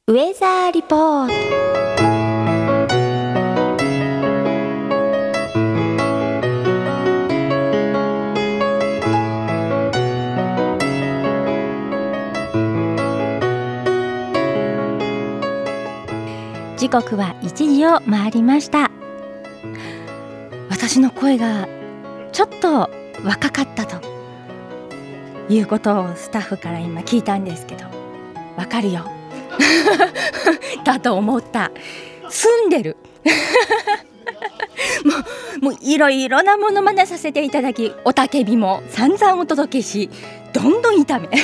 ウェザーリポート。時刻は1時を回りました。私の声がちょっと若かったということをスタッフから今聞いたんですけど、わかるよだと思った。住んでるもういろいろなものまねさせていただき、おたけびも散々お届けし、どんどん痛め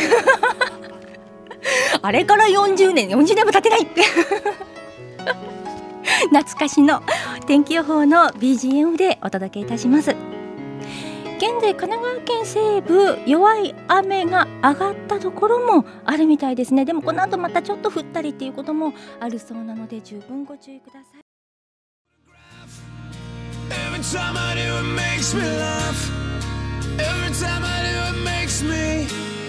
あれから40年も経てない懐かしの天気予報の BGM でお届けいたします。現在神奈川県西部、弱い雨が上がったところもあるみたいですね。でもこの後またちょっと降ったりっていうこともあるそうなので、十分ご注意ください。Every time I do it makes me laugh. Every time I do it makes me.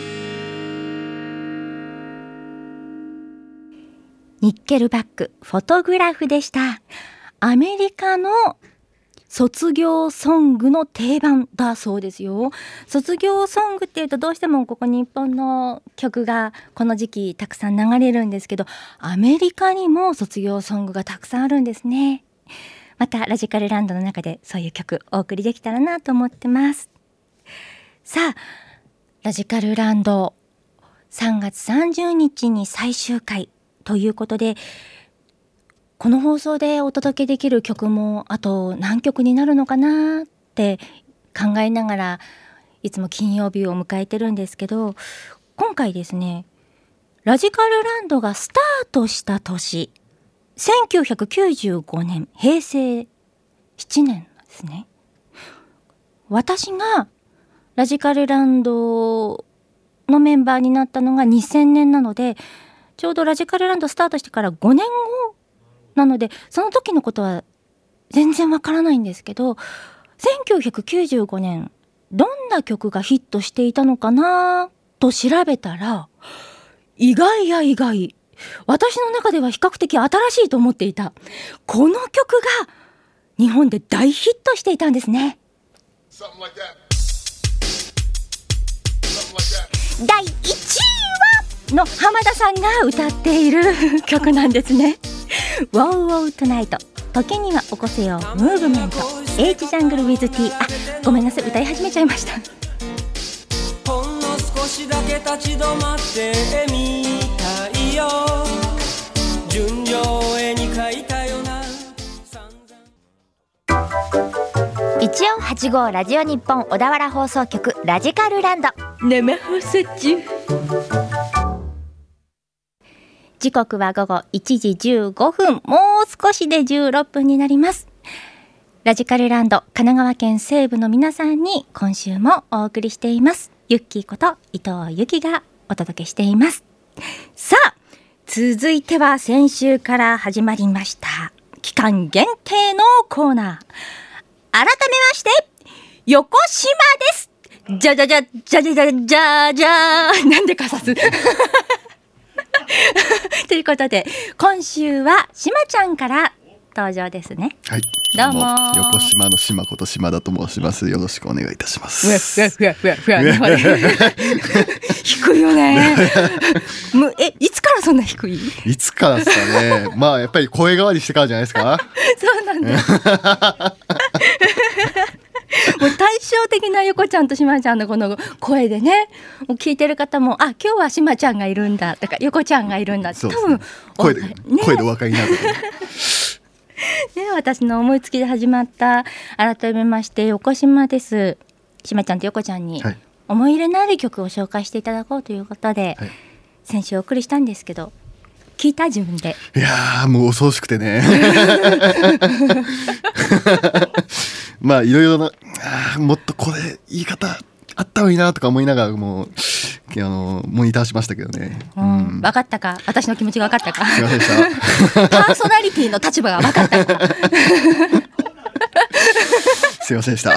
ニッケルバックフォトグラフでした。アメリカの卒業ソングの定番だそうですよ。卒業ソングっていうとどうしてもここ日本の曲がこの時期たくさん流れるんですけど、アメリカにも卒業ソングがたくさんあるんですね。またラジカルランドの中でそういう曲お送りできたらなと思ってます。さあ、ラジカルランド3月30日に最終回ということで、この放送でお届けできる曲もあと何曲になるのかなって考えながらいつも金曜日を迎えてるんですけど、今回ですね、ラジカルランドがスタートした年、1995年平成7年ですね。私がラジカルランドのメンバーになったのが2000年なので、ちょうどラジカルランドスタートしてから5年後なので、その時のことは全然わからないんですけど、1995年どんな曲がヒットしていたのかなと調べたら、意外や意外、私の中では比較的新しいと思っていたこの曲が日本で大ヒットしていたんですね。第1位はの浜田さんが歌っている曲なんですね。Wow Wow Tonight、 時には起こせよムーブメント、 H ジャングル with T。 ごめんなさい、歌い始めちゃいました。 ほんの少しだけ立ち止まってみたいよ、純情絵に描いたよな。 1485ラジオ日本小田原放送局ラジカルランド生放送中。時刻は午後1時15分、もう少しで16分になります。ラジカルランド神奈川県西部の皆さんに今週もお送りしています。ゆっきーこと伊藤ゆきがお届けしています。さあ、続いては先週から始まりました期間限定のコーナー。改めまして横島です。じゃじゃじゃじゃじゃじゃじゃじゃなんでかさすということで、今週はしまちゃんから登場ですね。 はい、 どうも横島の島こと島田と申します。よろしくお願いいたします。 低いよねいつからそんな低い？ いつからですかねまあやっぱり声変わりしてからじゃないですかそうなんだもう対照的な横ちゃんとしまちゃんのこの声でね、もう聞いてる方も、あ、今日はしまちゃんがいるんだとか横ちゃんがいるんだって、多分声でお分かりになるね、 私の思いつきで始まった改めまして横島です。しまちゃんと横ちゃんに思い入れのある曲を紹介していただこうということで、はい、先週お送りしたんですけど、聞いた？自分で。 いやー、もう恐ろしくてねまあいろいろな、もっとこれ言い方あったのになとか思いながらもモニターしましたけどね、 分かったか、私の気持ちが分かったか。 すいませんでしたパーソナリティの立場が分かったかすいませんでした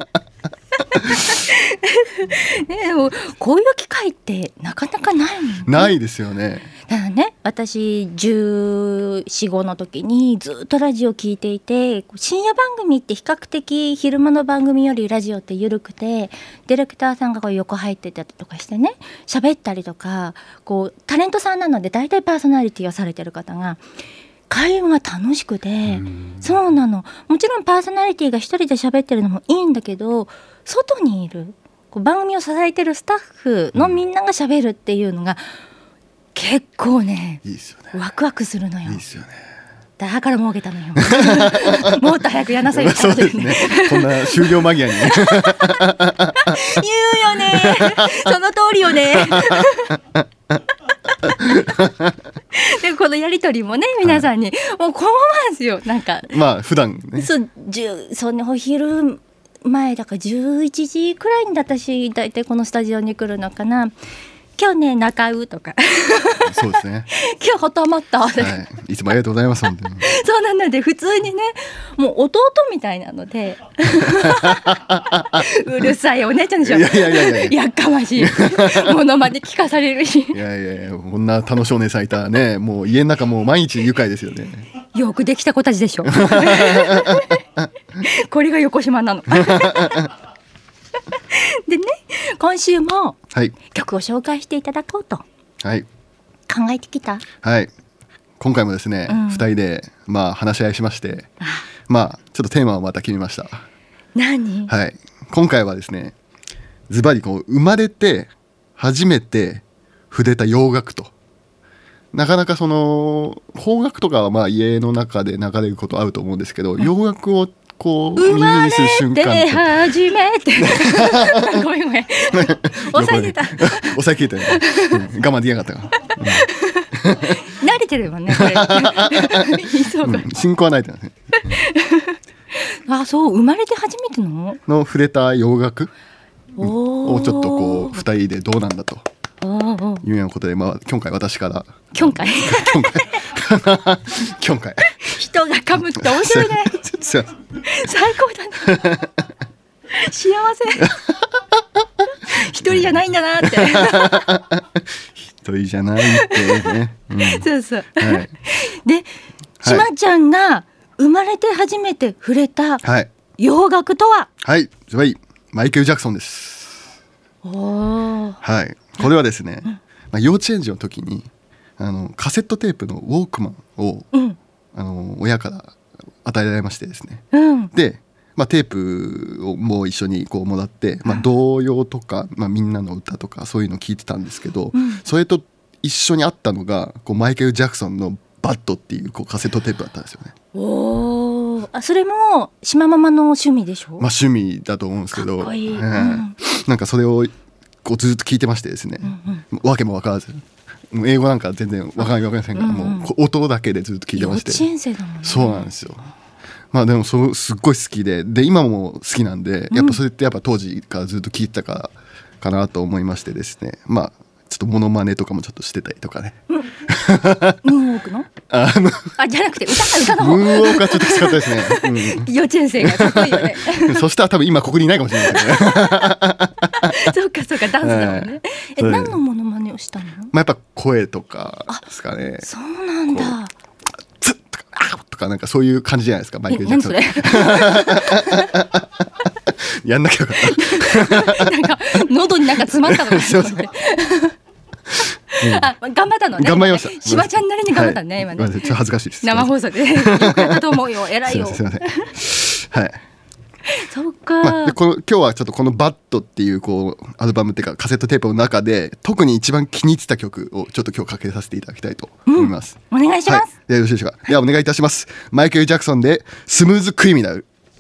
ね、でもこういう機会ってなかなかないないですよね。 だからね、私14、15の時にずっとラジオ聞いていて、深夜番組って比較的昼間の番組よりラジオって緩くて、ディレクターさんがこう横入ってたりとかしてね、喋ったりとか、こうタレントさんなので大体パーソナリティをされてる方が会話が楽しくて、そうなの。もちろんパーソナリティが一人で喋ってるのもいいんだけど、外にいるこう番組を支えてるスタッフのみんなが喋るっていうのが結構ね、 いいですよね。 ワクワクするのよ。 いいですよね。 だから儲けたのよ。もっと早くやんなさいみたいな、 そうですね。こんな終了間際に言うよね。その通りよね。でこのやり取りもね、皆さんに、もうこのままですよ。なんかまあ普段ね、 そのお昼前だから11時くらいにだったし、大体このスタジオに来るのかな。今日ね中うとかそうですね。 今日ほとまった、 はい、いつもありがとうございます本当に。 そうなので普通にね、もう弟みたいなのでうるさいお姉ちゃんでしょ。 いやいやいやいや、 やっかましいものまで聞かされるし、 いやいやいや、こんな楽しいお姉さんいたらね、もう家の中もう毎日愉快ですよね。 よくできた子たちでしょこれが横島なのでね、今週も曲を紹介していただこうと考えてきた。 はい、今回もですね、2人でまあ話し合いしまして、まあちょっとテーマをまた決めました。 何？ はい、今回はですね、ズバリこう生まれて初めて触れた洋楽と、なかなかその邦楽とかはまあ家の中で流れることあると思うんですけど、洋楽をこう耳にする瞬間って初めてごめん抑えてた抑えきれたよ、我慢できなかったから、 慣れてるもんねこれ進行はないとね。 あ、そう、生まれて初めての触れた洋楽をちょっとこう2人でどうなんだというようなことで、まあ今回私から今回人が噛むって面白いね最高だね幸せ一人じゃないんだなって一人じゃないってね、 そうそう、で、しまちゃんが生まれて初めて触れた洋楽とは、 ズバリマイケル・ジャクソンです。はい、これはですね、幼稚園児の時にカセットテープのウォークマンを、親から与えられましてですね、で、テープをもう一緒にこうもらって、童謡とか、みんなの歌とかそういうのを聞いてたんですけど、それと一緒にあったのがこうマイケル・ジャクソンのバッドっていう、こうカセットテープだったんですよね。 それも島ママの趣味でしょ。 趣味だと思うんですけど、 かっこいい、 なんかそれをこうずっと聞いてましてですね、わけも分からず、もう英語なんか全然分かりませんが、もう音だけでずっと聞いてまして。 幼稚園生だもんね。 そうなんですよ。でもすっごい好きで今も好きなんで、やっぱそれってやっぱ当時からずっと聞いてたからかなと思いましてですね、ちょっとモノマネとかもちょっとしてたりとかね。 ムーンウォークのじゃなくて歌の方。 ムーンウォークはちょっときつかったですね、 幼稚園生がかっこいいよねそしたら多分今ここにいないかもしれないけどねそうかダンスだもんね、何のモノマネをしたの？ やっぱ声とかですかね。 そうなんだ。 ツッとかアとかなんかそういう感じじゃないですか、マイケル・ジャクソン。 何それやんなきゃよかったなんか喉になんか詰まったのかなと思って頑張ったのね。 頑張りました。 しばちゃんなりに頑張ったね、今ね。 ちょっと恥ずかしいです。 生放送でよくやったと思うよ。偉いよ。 すいません。はい。 そうか。 今日はちょっとこのバッドっていうこうアルバムっていうかカセットテープの中で特に一番気に入ってた曲をちょっと今日かけさせていただきたいと思います。 お願いします。 ではよろしいでしょうか。ではお願いいたします。マイケル・ジャクソンでスムーズ・クリミナル。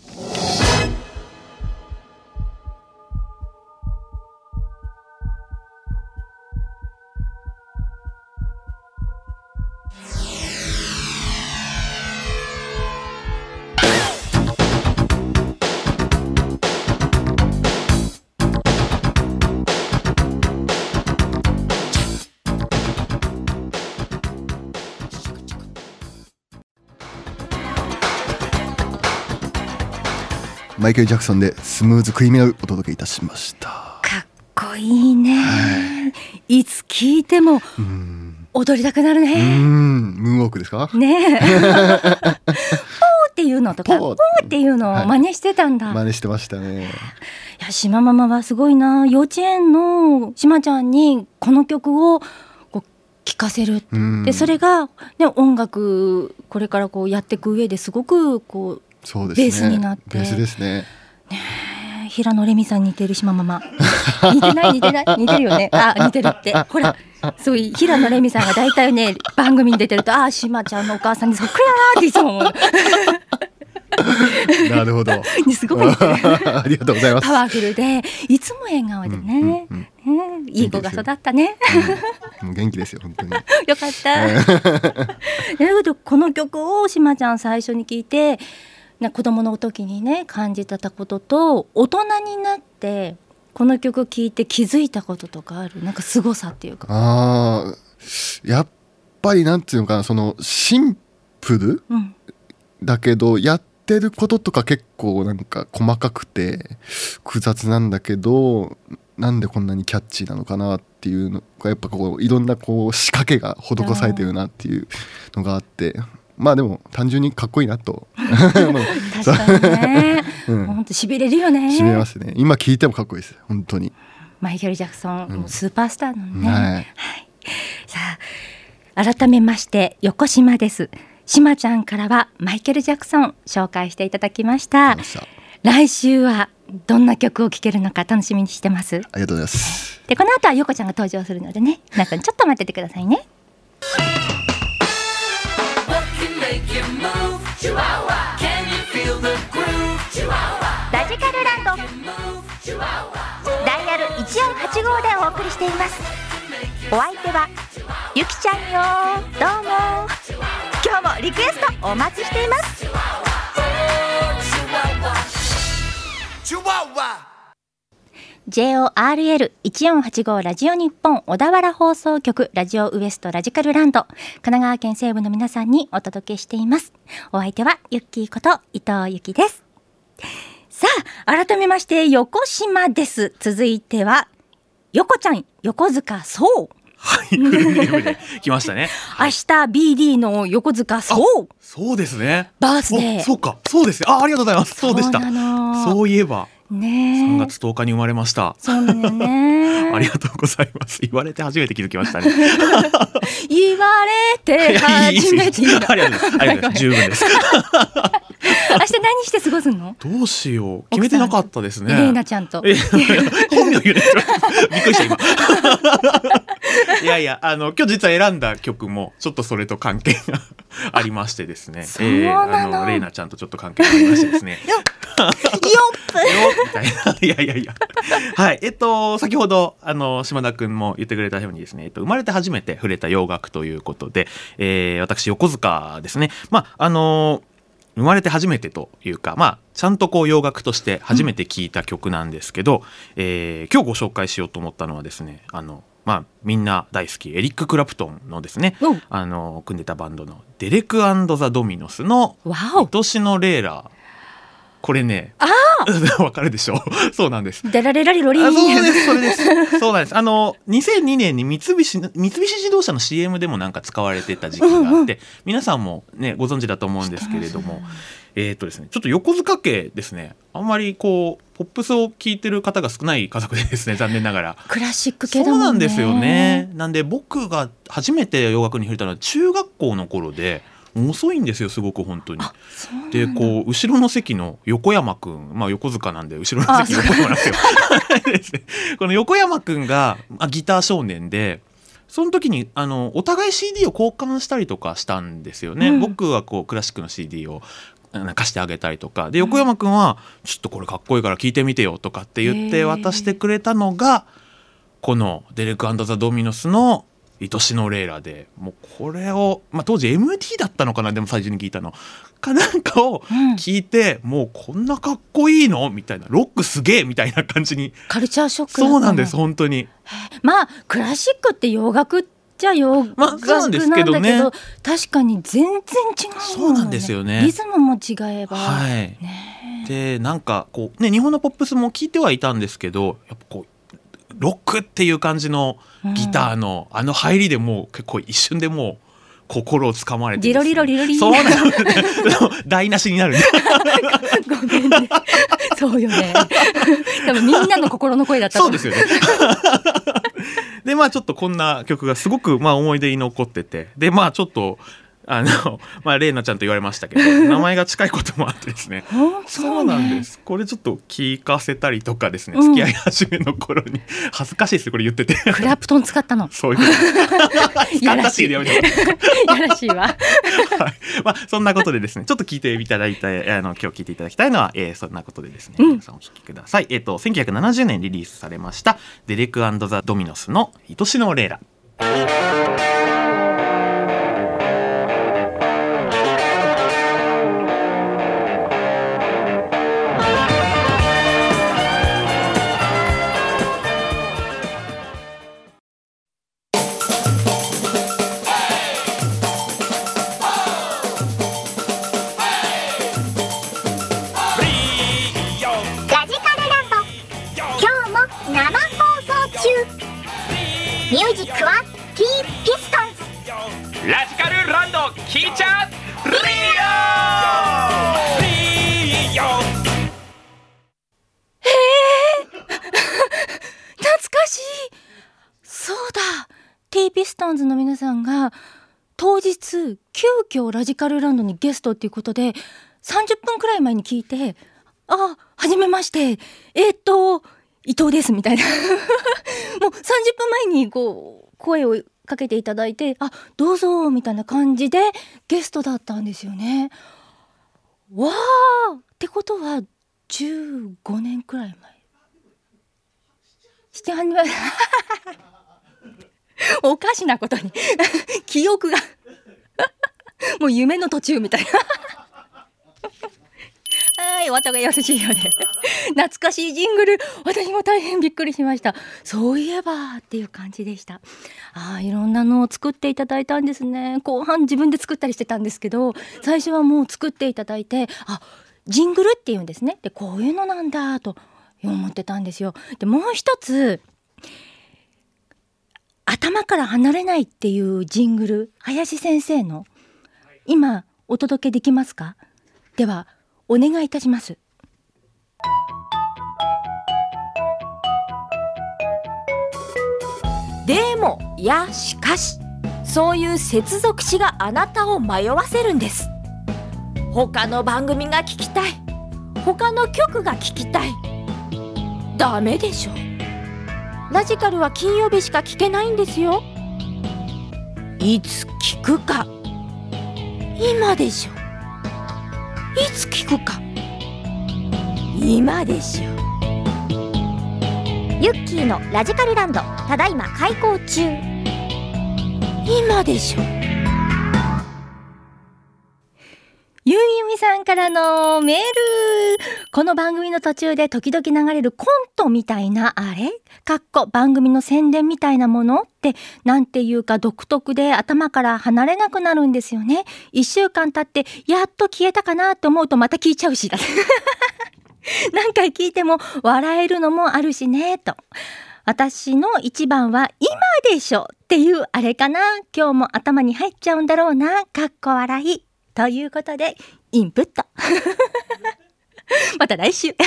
マイケル・ジャクソンでスムーズ・クリミナルお届けいたしました。 かっこいいね、 いつ聴いても踊りたくなるね。 ムーンウォークですかねえポーっていうのとかポーっていうのを真似してたんだ、 真似してましたね。 いや島ママはすごいな。幼稚園の島ちゃんにこの曲をこう聴かせるで、それが、ね、音楽これからこうやっていく上ですごくこうそうですね、 ベースになってベースですね。 平野レミさんに似てる島ママ似てない似てるよね。あ、似てるってほら、そういう平野レミさんが大体ね番組に出てると、あ、島ちゃんのお母さんにそっくりだなっていつも思うなるほどすごく似てるありがとうございます。 パワフルでいつも笑顔でね、いい子が育ったね、 もう元気ですよ本当によかっただけどこの曲を島ちゃん最初に聞いて子供の時にね感じてたことと、大人になってこの曲聴いて気づいたこととかある？なんか凄さっていうか。 やっぱりなんていうのかな、そのシンプル、だけどやってることとか結構なんか細かくて複雑なんだけど、なんでこんなにキャッチーなのかなっていうのがやっぱこういろんなこう仕掛けが施されてるなっていうのがあって、まあでも単純にかっこいいなと確かにね、本当しびれるよね。 しびれますね。今聞いてもかっこいいです本当に。 マイケル・ジャクソン、もうスーパースターなのね、 はい、 さあ改めまして横島です。島ちゃんからはマイケル・ジャクソン紹介していただきました。来週はどんな曲を聴けるのか楽しみにしてます。 ありがとうございます。 でこの後は横ちゃんが登場するのでね、皆さんちょっと待っててくださいね。ラジカルランドダイヤル1485でお送りしています。お相手はゆきちゃんよ。どうも今日もリクエストお待ちしています。JORL1485 ラジオ日本小田原放送局ラジオウエストラジカルランド、神奈川県西部の皆さんにお届けしています。お相手はゆっきーこと伊藤ゆきです。さあ改めまして横島です。続いては横ちゃん横塚そうはい来ましたね。 明日 BD の横塚そうですね。 バースデー。 そうかそうですね。ありがとうございます。そうでした。そういえばね、 3月10日に生まれました。 そうなんだよねありがとうございます。言われて初めて気づきましたね言われて初めてありがとうございます。十分です明日何して過ごすの？ どうしよう決めてなかったですね。 レイナちゃんと本名言うねびっくりした今いやいや今日実は選んだ曲もちょっとそれと関係がありましてですね、レイナちゃんとちょっと関係がありましてですねよっみたいないやはい先ほど島田くんも言ってくれたようにですね、生まれて初めて触れた洋楽ということで、私横塚ですね。生まれて初めてというか、ちゃんとこう洋楽として初めて聴いた曲なんですけど、今日ご紹介しようと思ったのはですね、みんな大好きエリック・クラプトンのですね、組んでたバンドのデレク&ザ・ドミノスの愛しのレーラー。これね、わかるでしょそうなんです。 デラレラリロリー。 そうです。そうなんです。2002年に三菱自動車の CM でもなんか使われてた時期があって、皆さんもねご存知だと思うんですけれども、ですね、ちょっと横塚家ですね、あんまりこうポップスを聴いてる方が少ない家族でですね、残念ながらクラシック系だもんね。 そうなんですよね。なんで僕が初めて洋楽に触れたのは中学校の頃で、遅いんですよすごく本当に。でこう後ろの席の横山くん、横塚なんで後ろの席横山なんですよこの横山くんがギター少年で、その時にお互い CD を交換したりとかしたんですよね、僕はこうクラシックの CD を貸してあげたりとかで、横山くんはちょっとこれかっこいいから聴いてみてよとかって言って渡してくれたのがこのデレク&ザ・ドミノスの愛しのレーラで、もうこれを、当時 MD だったのかな、でも最初に聞いたのかなんかを聞いて、もうこんなかっこいいのみたいな、ロックすげえみたいな感じに、 カルチャーショックだったの。 そうなんです本当に。 クラシックって洋楽じゃ洋楽なんだけど、確かに全然違う、 そうなんですよね。 リズムも違えば、 でなんかこうね、日本のポップスも聞いてはいたんですけど、やっぱこうロックっていう感じのギターのあの入りでもう結構一瞬でもう心をつかまれてですね、 リロリロリロリそうなの台無しになるねごめんねそうよね多分みんなの心の声だったそうですよねでまあちょっとこんな曲がすごくまあ思い出に残ってて、でまあちょっとまあレイナちゃんと言われましたけど名前が近いこともあってですねそうなんです。これちょっと聞かせたりとかですね、付き合い始めの頃に恥ずかしいですこれ言っててクラプトン使ったのそういうことやらしいやめてやらしいわはいまあ、そんなことでですねちょっと聞いていただいた今日聞いていただきたいのは、そんなことでですね、皆さんお聞きください。1970年リリースされましたデレク&ザ・ドミノスの愛しのレイラ。 ミュージックは T ピストンズ。 ラジカルランド聞いちゃリオ懐かしい。そうだ T ピストンズの皆さんが当日急遽ラジカルランドにゲストっていうことで30分くらい前に聞いて、はじめまして伊藤ですみたいなもう30分前にこう声をかけていただいて、どうぞみたいな感じでゲストだったんですよね。わーってことは15年くらい前7、8年前おかしなことに記憶がもう夢の途中みたいなお後がよろしいよね懐かしいジングル、私も大変びっくりしました。そういえばっていう感じでした。いろんなのを作っていただいたんですね。後半自分で作ったりしてたんですけど、最初はもう作っていただいて、ジングルっていうんですね。でこういうのなんだと思ってたんですよ。でもう一つ頭から離れないっていうジングル、林先生の今お届けできますか？ではお願いいたします。 でもしかしそういう接続詞があなたを迷わせるんです。他の番組が聞きたい、他の曲が聞きたい、ダメでしょ。ラジカルは金曜日しか聞けないんですよ。いつ聞くか今でしょ。いつ聞くか今でしょ。 ユッキーのラジカルランドただいま開校中。 今でしょ。 ゆみゆみさんからのメール。この番組の途中で時々流れるコントみたいな番組の宣伝みたいなものってなんていうか独特で頭から離れなくなるんですよね。1週間経ってやっと消えたかなと思うとまた聞いちゃうしだ何回聞いても笑えるのもあるしねと。私の一番は今でしょっていうあれかな。今日も頭に入っちゃうんだろうな。笑いということでインプットまた来週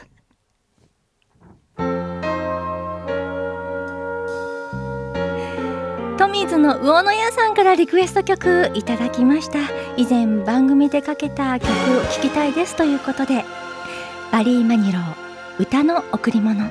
トミーズの魚の屋さんからリクエスト曲いただきました。以前番組でかけた曲を聴きたいですということで、バリー・マニロー歌の贈り物。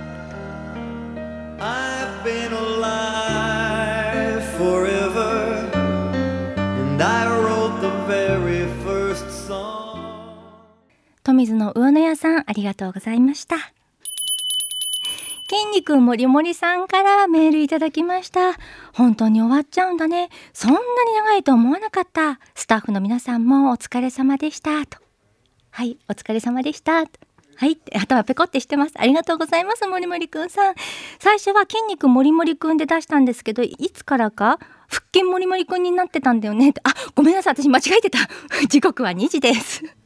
I've been alive forever and I wrote the very first song。 トミーズの魚の屋さんありがとうございました。筋肉もりもりさんからメールいただきました。本当に終わっちゃうんだね。そんなに長いと思わなかった。スタッフの皆さんもお疲れ様でしたと。はい、お疲れ様でしたと。はい、頭ペコってしてます。ありがとうございます。もりもりくんさん。最初は筋肉もりもりくんで出したんですけど、いつからか腹筋もりもりくんになってたんだよね。ごめんなさい、私間違えてた。時刻は2時です。